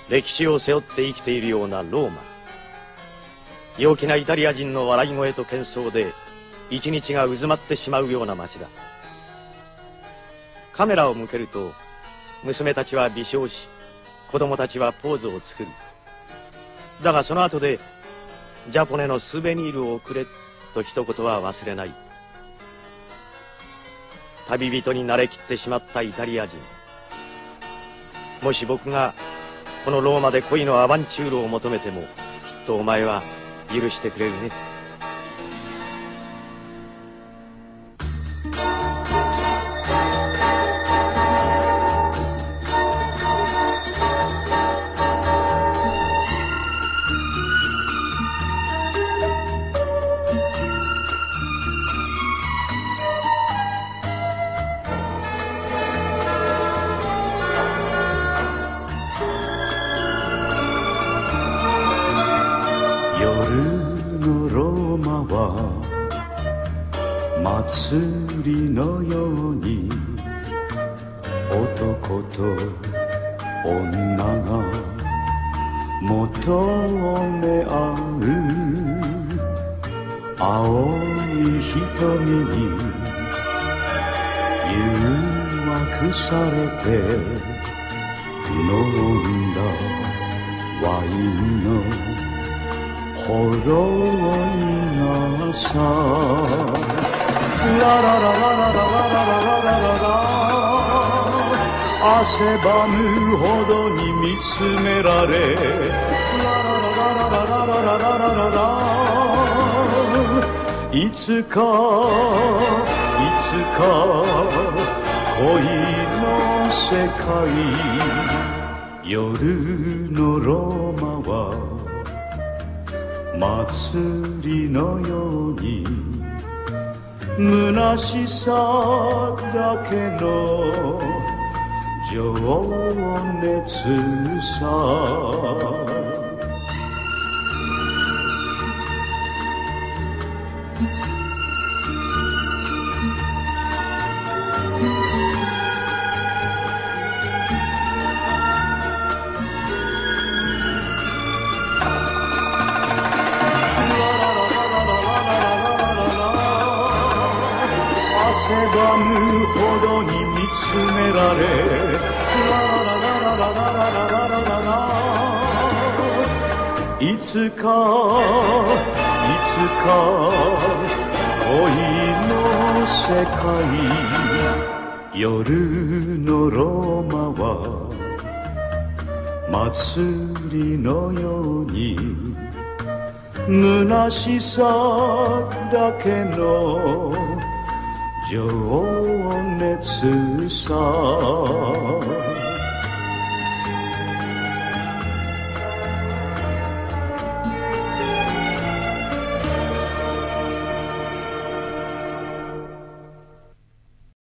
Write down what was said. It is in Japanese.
歴史を背負って生きているようなローマ。陽気なイタリア人の笑い声と喧騒で一日が渦まってしまうような街だ。カメラを向けると娘たちは微笑し、子供たちはポーズを作る。だがその後でジャポネのスーベニールをくれと一言は忘れない。旅人に慣れきってしまったイタリア人。もし僕がこのローマで恋のアバンチュールを求めても、きっとお前は許してくれるね。 夜のローマは祭りのように男と女が求め合う。青い瞳に誘惑されて飲んだワインのほろいがさ、ララララララララララララ、汗ばむほどに見つめられ、ラララララララララララ、いつか恋の世界。夜のローマは祭りのように虚しさだけの情熱さ。汗ばむほどに見つめられ、ラララララララララララ、いつか恋の世界。夜のローマは祭りのように虚しさだけの情熱さ。